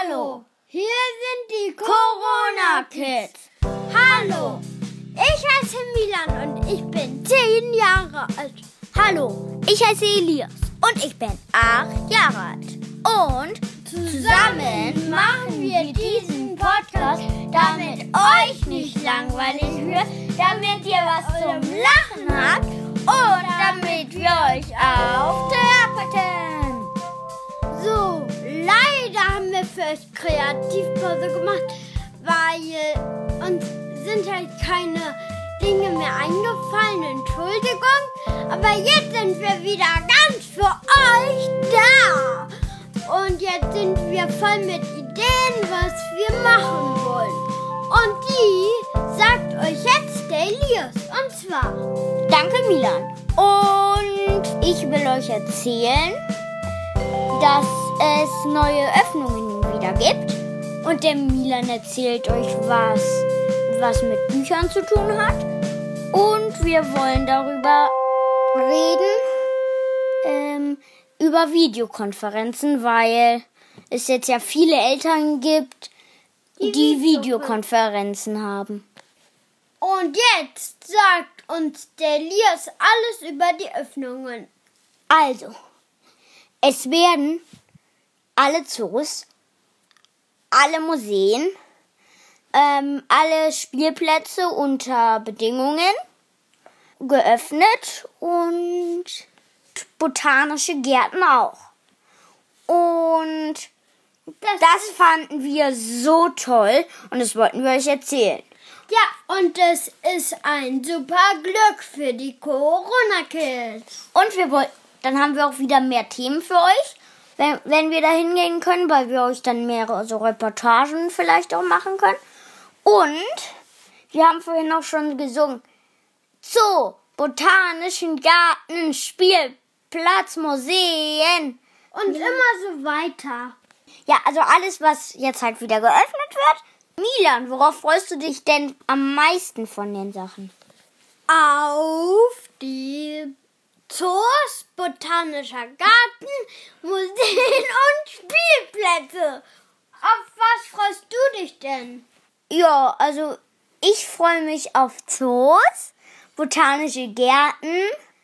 Hallo, hier sind die Corona-Kids. Hallo, ich heiße Milan und ich bin 10 Jahre alt. Hallo, ich heiße Elias und ich bin 8 Jahre alt. Und zusammen machen wir diesen Podcast, damit euch nicht langweilig wird, damit ihr was zum Lachen habt und damit wir euch auch theaterten. So, leider haben wir für euch Kreativpause gemacht, weil uns sind halt keine Dinge mehr eingefallen. Entschuldigung, aber jetzt sind wir wieder ganz für euch da. Und jetzt sind wir voll mit Ideen, was wir machen wollen. Und die sagt euch jetzt der Elias. Und zwar... Danke, Milan. Und ich will euch erzählen, dass es neue Öffnungen wieder gibt. Und der Milan erzählt euch, was mit Büchern zu tun hat. Und wir wollen darüber reden, über Videokonferenzen, weil es jetzt ja viele Eltern gibt, die Videokonferenzen haben. Und jetzt sagt uns der Elias alles über die Öffnungen. Also, es werden alle Zoos, alle Museen, alle Spielplätze unter Bedingungen geöffnet und botanische Gärten auch. Und das fanden wir so toll und das wollten wir euch erzählen. Ja, und es ist ein super Glück für die Corona-Kids. Und dann haben wir auch wieder mehr Themen für euch, wenn wir da hingehen können, weil wir euch dann mehrere so Reportagen vielleicht auch machen können. Und wir haben vorhin auch schon gesungen. Zoo, botanischen Garten, Spielplatz, Museen. Und immer so weiter. Ja, also alles, was jetzt halt wieder geöffnet wird. Milan, worauf freust du dich denn am meisten von den Sachen? Auf die Zoos, botanischer Garten, Museen und Spielplätze. Auf was freust du dich denn? Ja, also ich freue mich auf Zoos, botanische Gärten,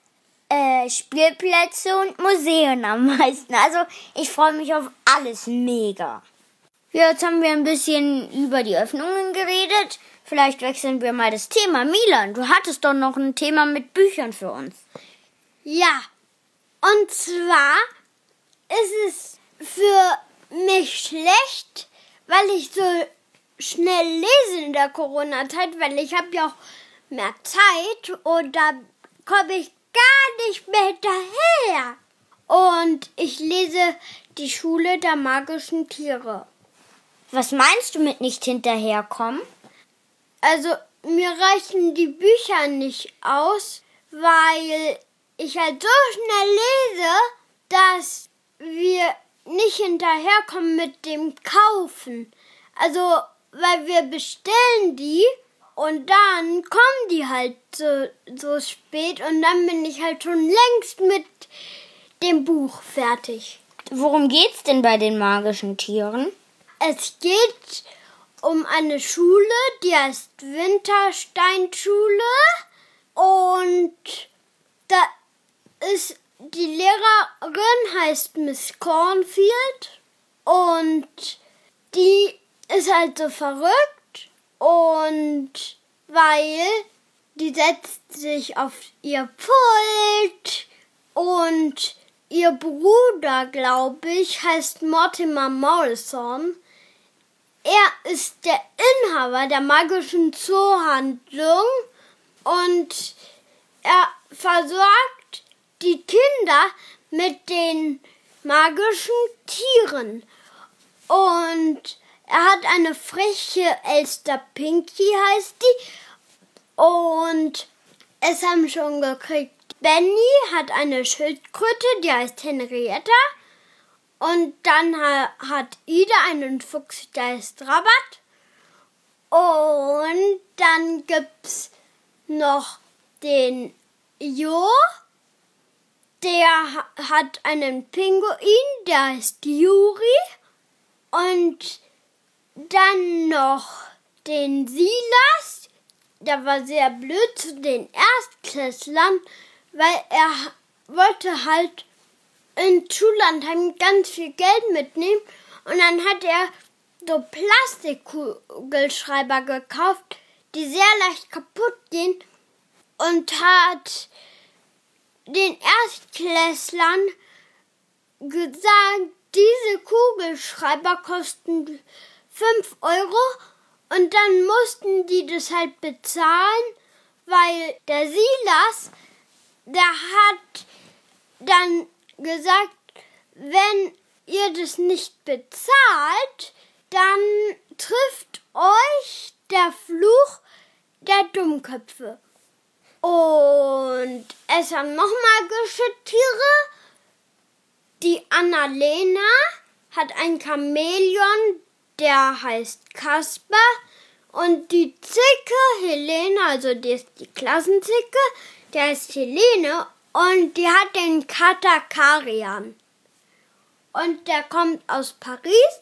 Spielplätze und Museen am meisten. Also ich freue mich auf alles mega. Jetzt haben wir ein bisschen über die Öffnungen geredet. Vielleicht wechseln wir mal das Thema. Milan, du hattest doch noch ein Thema mit Büchern für uns. Ja, und zwar ist es für mich schlecht, weil ich so schnell lese in der Corona-Zeit, weil ich habe ja auch mehr Zeit und da komme ich gar nicht mehr hinterher. Und ich lese die Schule der magischen Tiere. Was meinst du mit nicht hinterherkommen? Also mir reichen die Bücher nicht aus, weil ich halt so schnell lese, dass wir nicht hinterherkommen mit dem Kaufen. Also, weil wir bestellen die und dann kommen die halt so spät und dann bin ich halt schon längst mit dem Buch fertig. Worum geht's denn bei den magischen Tieren? Es geht um eine Schule, die heißt Wintersteinschule und da ist die Lehrerin heißt Miss Cornfield und die ist halt so verrückt und weil die setzt sich auf ihr Pult und ihr Bruder, glaube ich, heißt Mortimer Morrison. Er ist der Inhaber der magischen Zoohandlung und er versorgt die Kinder mit den magischen Tieren. Und er hat eine freche Elster Pinky, heißt die. Und es haben schon gekriegt. Benny hat eine Schildkröte, die heißt Henrietta. Und dann hat Ida einen Fuchs, der heißt Rabat. Und dann gibt's noch den Jo, der hat einen Pinguin, der heißt Juri. Und dann noch den Silas. Der war sehr blöd zu den Erstklässlern, weil er wollte halt in Schullandheim ganz viel Geld mitnehmen. Und dann hat er so Plastikkugelschreiber gekauft, die sehr leicht kaputt gehen, und hat den Erstklässlern gesagt, diese Kugelschreiber kosten 5 Euro, und dann mussten die das halt bezahlen, weil der Silas, der hat dann gesagt, wenn ihr das nicht bezahlt, dann trifft euch der Fluch der Dummköpfe. Und es haben nochmal Geschirrtiere. Die Annalena hat ein Chamäleon, der heißt Kasper. Und die Zicke, Helene, also die ist die Klassenzicke, der heißt Helene. Und die hat den Kater Karian. Und der kommt aus Paris.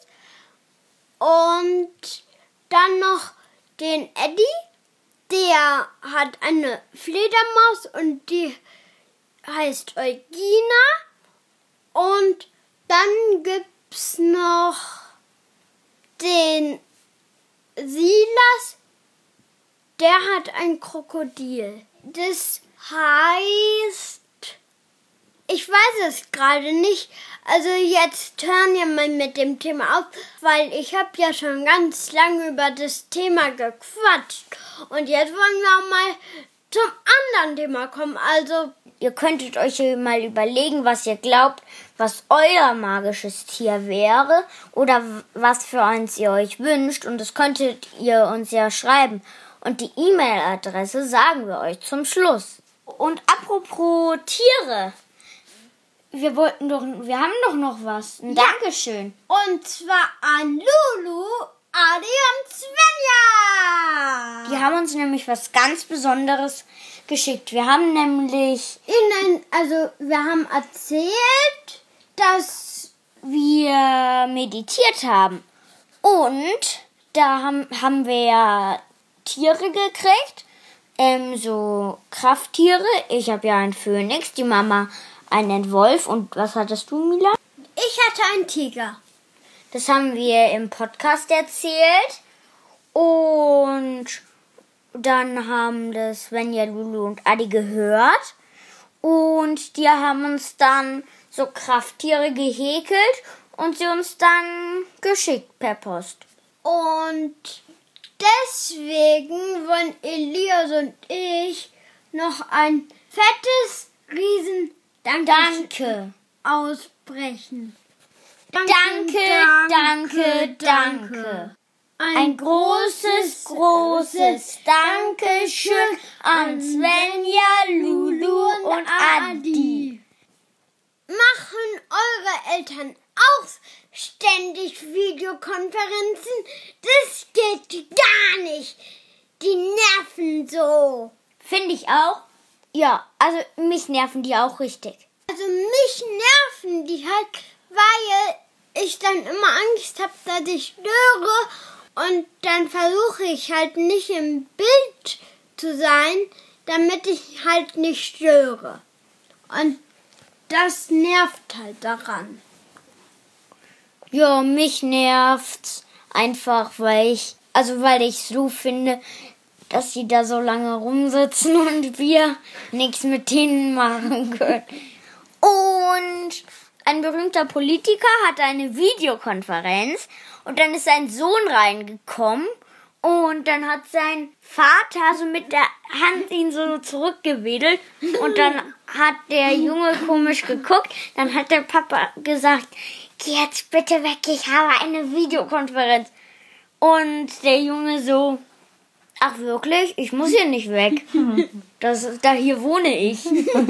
Und dann noch den Eddie. Der hat eine Fledermaus und die heißt Eugina. Und dann gibt's noch den Silas. Der hat ein Krokodil. Das heißt, ich weiß es gerade nicht. Also jetzt hören wir mal mit dem Thema auf, weil ich habe ja schon ganz lange über das Thema gequatscht. Und jetzt wollen wir auch mal zum anderen Thema kommen. Also ihr könntet euch mal überlegen, was ihr glaubt, was euer magisches Tier wäre oder was für eins ihr euch wünscht. Und das könntet ihr uns ja schreiben. Und die E-Mail-Adresse sagen wir euch zum Schluss. Und apropos Tiere. Wir haben doch noch was. Ein Dankeschön. Und zwar an Lulu, Adi und Svenja. Die haben uns nämlich was ganz Besonderes geschickt. Wir haben nämlich wir haben erzählt, dass wir meditiert haben. Und da haben wir ja Tiere gekriegt. So Krafttiere. Ich habe ja einen Phönix, die Mama einen Wolf. Und was hattest du, Mila? Ich hatte einen Tiger. Das haben wir im Podcast erzählt. Und dann haben das Svenja, Lulu und Adi gehört. Und die haben uns dann so Krafttiere gehäkelt und sie uns dann geschickt per Post. Und deswegen wollen Elias und ich noch ein fettes Danke ausbrechen. Danke. Ein großes Dankeschön an Svenja, Lulu und Adi. Machen eure Eltern auch ständig Videokonferenzen? Das geht gar nicht. Die nerven so. Finde ich auch. Ja, also mich nerven die auch richtig. Also mich nerven die halt, weil ich dann immer Angst habe, dass ich störe. Und dann versuche ich halt nicht im Bild zu sein, damit ich halt nicht störe. Und das nervt halt daran. Ja, mich nervt's einfach, weil ich so finde, dass sie da so lange rumsitzen und wir nichts mit denen machen können. Und ein berühmter Politiker hatte eine Videokonferenz und dann ist sein Sohn reingekommen und dann hat sein Vater so mit der Hand ihn so zurückgewedelt und dann hat der Junge komisch geguckt. Dann hat der Papa gesagt, geh jetzt bitte weg, ich habe eine Videokonferenz. Und der Junge so, ach wirklich? Ich muss hier nicht weg. Da hier wohne ich.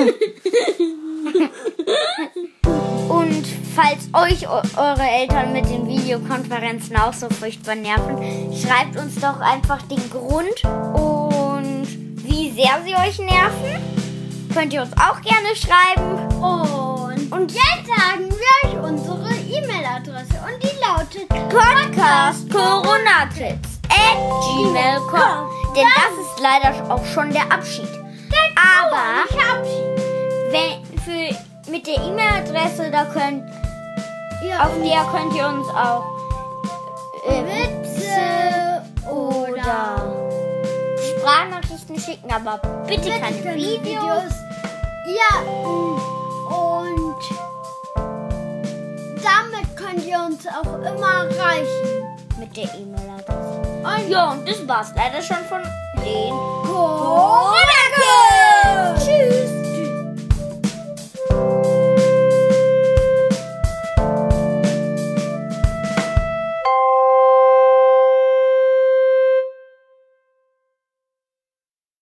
Und falls euch eure Eltern mit den Videokonferenzen auch so furchtbar nerven, schreibt uns doch einfach den Grund und wie sehr sie euch nerven. Könnt ihr uns auch gerne schreiben. Und jetzt sagen wir euch unsere E-Mail-Adresse und die lautet Podcast Corona Kids@gmail.com. Denn das ist leider auch schon der Abschied. Aber mit der E-Mail-Adresse, auf der könnt ihr uns auch Witze oder Sprachnachrichten schicken, aber bitte keine Videos. Ja, und damit könnt ihr uns auch immer erreichen. Mit der E-Mail-Adresse. Und das war's leider schon von den Corona Kids.